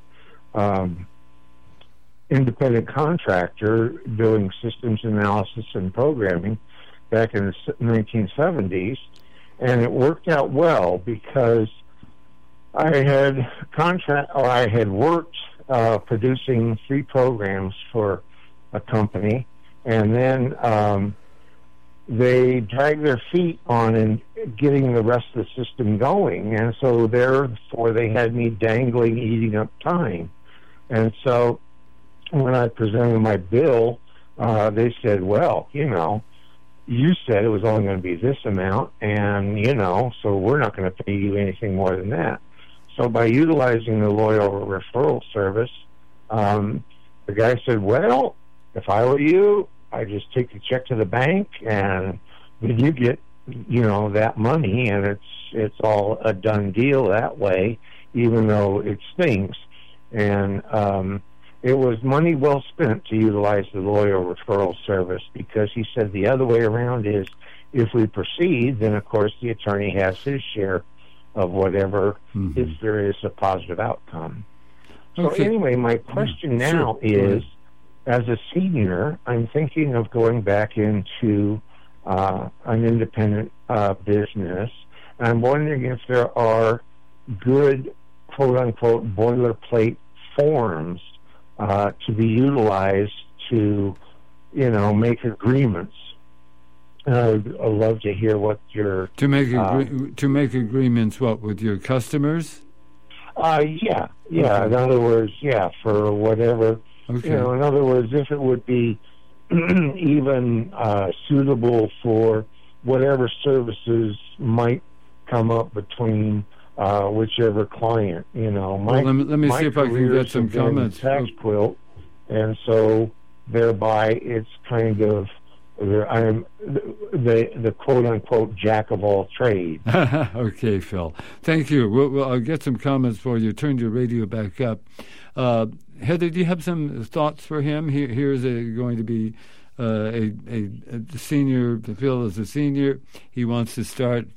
independent contractor doing systems analysis and programming back in the 1970s, and it worked out well because I had worked producing 3 programs for a company, and then they dragged their feet on getting the rest of the system going, and so therefore they had me dangling, eating up time. And so when I presented my bill they said, well, you said it was only going to be this amount, and, so we're not going to pay you anything more than that. So by utilizing the loyal referral service, the guy said, well, if I were you, I'd just take the check to the bank, and then you get, that money, and it's all a done deal that way, even though it stinks. And it was money well spent to utilize the loyal referral service, because he said the other way around is, if we proceed, then of course the attorney has his share of whatever, if there is a positive outcome. So anyway, my question now is, as a senior, I'm thinking of going back into an independent business. I'm wondering if there are good, quote-unquote, boilerplate forms to be utilized to, make agreements. I'd love to hear what your... To make agreements, what, with your customers? Yeah. In other words, for whatever... Okay. In other words, if it would be even suitable for whatever services might come up between whichever client, let me see if I can get some comments. Tax quilt, and so thereby it's kind of I'm the quote unquote jack of all trades. Okay, Phil. Thank you. Well, I'll get some comments for you. Turn your radio back up. Heather, do you have some thoughts for him? Here's going to be a senior. Phil is a senior. He wants to start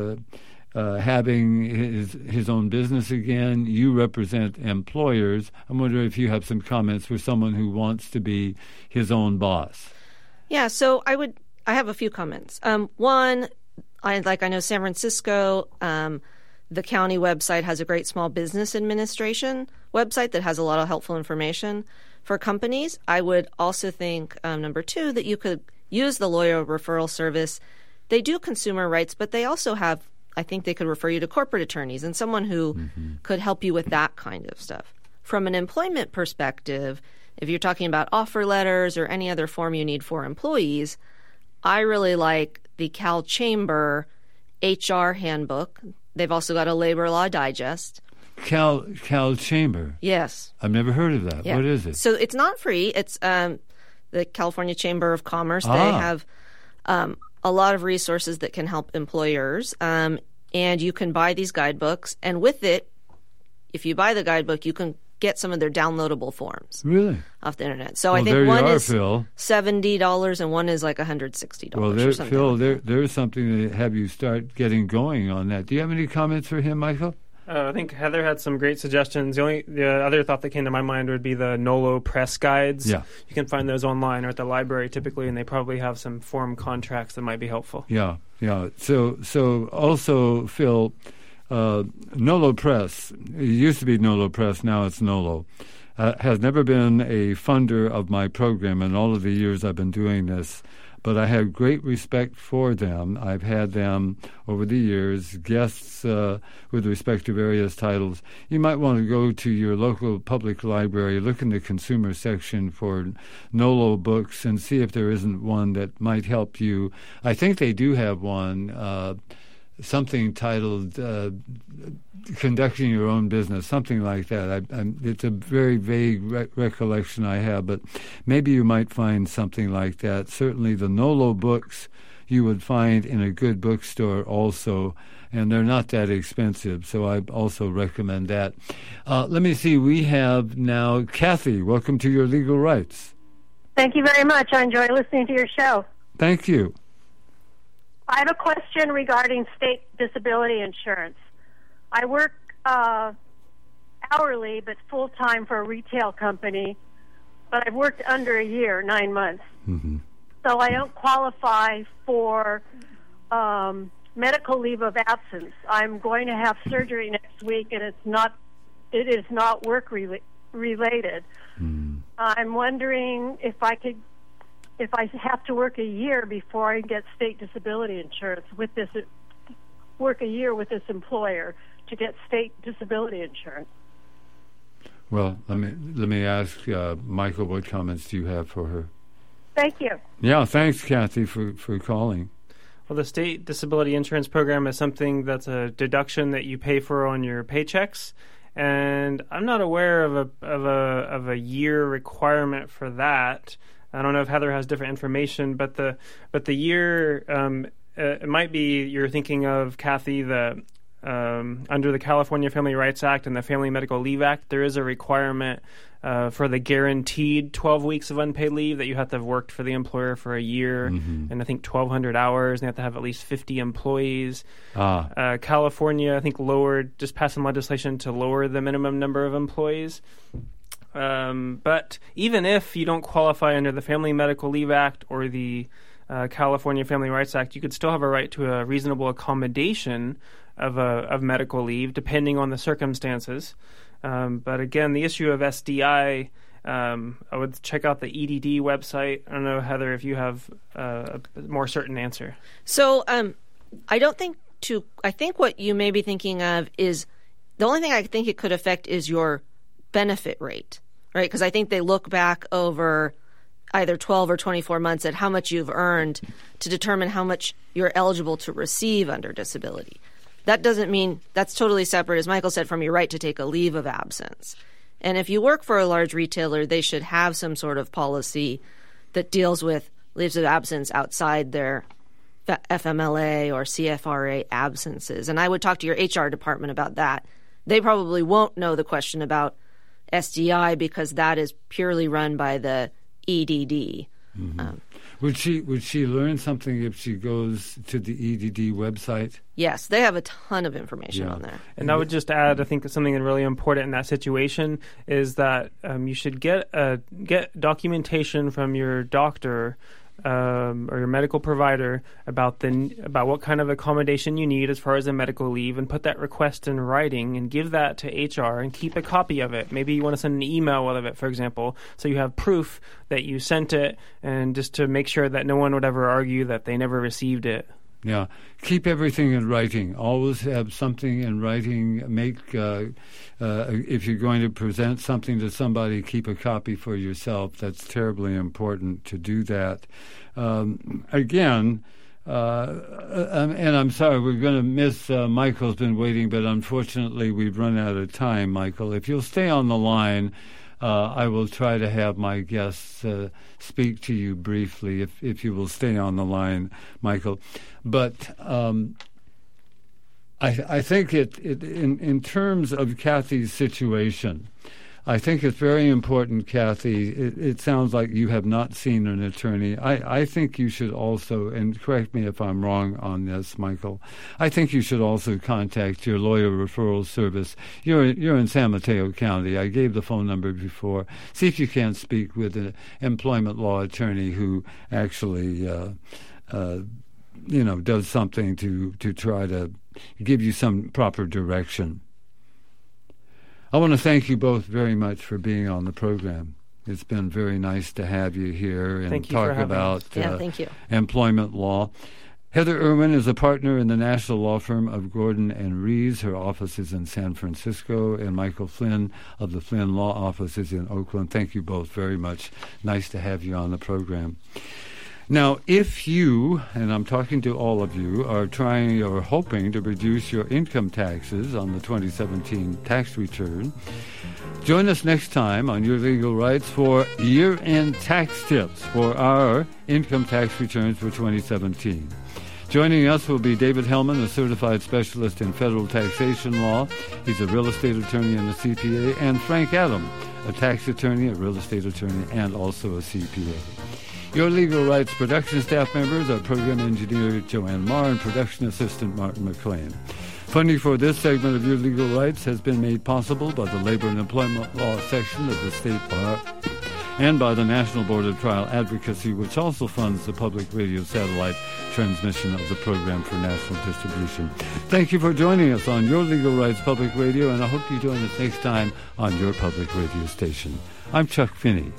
having his own business again. You represent employers. I'm wondering if you have some comments for someone who wants to be his own boss. Yeah, so I have a few comments. One, I know San Francisco, the county website has a great small business administration website that has a lot of helpful information for companies. I would also think, number two, that you could use the lawyer referral service. They do consumer rights, but they also have, I think they could refer you to corporate attorneys and someone who could help you with that kind of stuff. From an employment perspective, if you're talking about offer letters or any other form you need for employees, I really like the Cal Chamber HR handbook. They've also got a labor law digest. Cal Chamber? Yes. I've never heard of that. Yeah. What is it? So it's not free. It's the California Chamber of Commerce. They have a lot of resources that can help employers. And you can buy these guidebooks. And with it, if you buy the guidebook, you can get some of their downloadable forms. Really? Off the internet. So I think one is Phil. $70 and one is like $160 well, or something. Phil, like there's something to have you start getting going on that. Do you have any comments for him, Michael? I think Heather had some great suggestions. The other thought that came to my mind would be the NOLO press guides. Yeah. You can find those online or at the library typically, and they probably have some form contracts that might be helpful. Yeah. So also, Phil, NOLO Press, it used to be NOLO Press, now it's NOLO, has never been a funder of my program in all of the years I've been doing this, but I have great respect for them. I've had them over the years, guests with respect to various titles. You might want to go to your local public library, look in the consumer section for NOLO books and see if there isn't one that might help you. I think they do have one, something titled Conducting Your Own Business, something like that. It's a very vague recollection I have, but maybe you might find something like that. Certainly the NOLO books you would find in a good bookstore also, and they're not that expensive, so I also recommend that. Let me see, we have now Kathy. Welcome to Your Legal Rights. Thank you very much. I enjoy listening to your show. Thank you. I have a question regarding state disability insurance. I work hourly but full-time for a retail company, but I've worked under a year, 9 months. Mm-hmm. So I don't qualify for medical leave of absence. I'm going to have surgery next week, and it is not work related. Mm-hmm. I'm wondering if I have to work a year before I get state disability insurance with this, work a year with this employer to get state disability insurance. Well, let me ask Michael, what comments do you have for her? Thank you. Yeah, thanks, Kathy, for calling. Well, the state disability insurance program is something that's a deduction that you pay for on your paychecks, and I'm not aware of a year requirement for that. I don't know if Heather has different information, but the year it might be you're thinking of, Kathy, the under the California Family Rights Act and the Family Medical Leave Act, there is a requirement for the guaranteed 12 weeks of unpaid leave that you have to have worked for the employer for a year, and I think 1,200 hours, and you have to have at least 50 employees. California, I think, just passed some legislation to lower the minimum number of employees. But even if you don't qualify under the Family Medical Leave Act or the California Family Rights Act, you could still have a right to a reasonable accommodation of medical leave, depending on the circumstances. But again, the issue of SDI, I would check out the EDD website. I don't know, Heather, if you have a more certain answer. So I think what you may be thinking of is the only thing I think it could affect is your benefit rate, right? Because I think they look back over either 12 or 24 months at how much you've earned to determine how much you're eligible to receive under disability. That doesn't mean that's totally separate, as Michael said, from your right to take a leave of absence. And if you work for a large retailer, they should have some sort of policy that deals with leaves of absence outside their FMLA or CFRA absences. And I would talk to your HR department about that. They probably won't know the question about SDI because that is purely run by the EDD. Would she learn something if she goes to the EDD website? Yes, they have a ton of information on there. And I would just add, I think something really important in that situation is that you should get documentation from your doctor or your medical provider about what kind of accommodation you need as far as a medical leave, and put that request in writing and give that to HR and keep a copy of it. Maybe you want to send an email of it, for example, so you have proof that you sent it, and just to make sure that no one would ever argue that they never received it. Yeah, keep everything in writing. Always have something in writing. If you're going to present something to somebody, keep a copy for yourself. That's terribly important to do that. Again, and I'm sorry, we're going to miss Michael's been waiting, but unfortunately we've run out of time, Michael. If you'll stay on the line, I will try to have my guests speak to you briefly, if you will stay on the line, Michael. But I think in terms of Kathy's situation, I think it's very important, Kathy. It sounds like you have not seen an attorney. I think you should also, and correct me if I'm wrong on this, Michael, I think you should also contact your lawyer referral service. You're in San Mateo County. I gave the phone number before. See if you can't speak with an employment law attorney who actually does something to try to give you some proper direction. I want to thank you both very much for being on the program. It's been very nice to have you here and talk about employment law. Heather Irwin is a partner in the national law firm of Gordon and Rees. Her office is in San Francisco, and Michael Flynn of the Flynn Law Office is in Oakland. Thank you both very much. Nice to have you on the program. Now, if you, and I'm talking to all of you, are trying or hoping to reduce your income taxes on the 2017 tax return, join us next time on Your Legal Rights for year-end tax tips for our income tax returns for 2017. Joining us will be David Hellman, a certified specialist in federal taxation law. He's a real estate attorney and a CPA, and Frank Adam, a tax attorney, a real estate attorney, and also a CPA. Your Legal Rights production staff members are program engineer Joanne Marr and production assistant Martin McLean. Funding for this segment of Your Legal Rights has been made possible by the Labor and Employment Law section of the State Bar and by the National Board of Trial Advocacy, which also funds the public radio satellite transmission of the program for national distribution. Thank you for joining us on Your Legal Rights Public Radio, and I hope you join us next time on your public radio station. I'm Chuck Finney.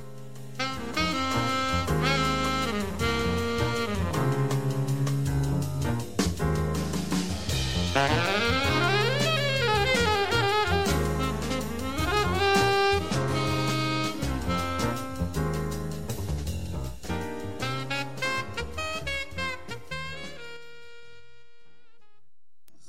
Bye.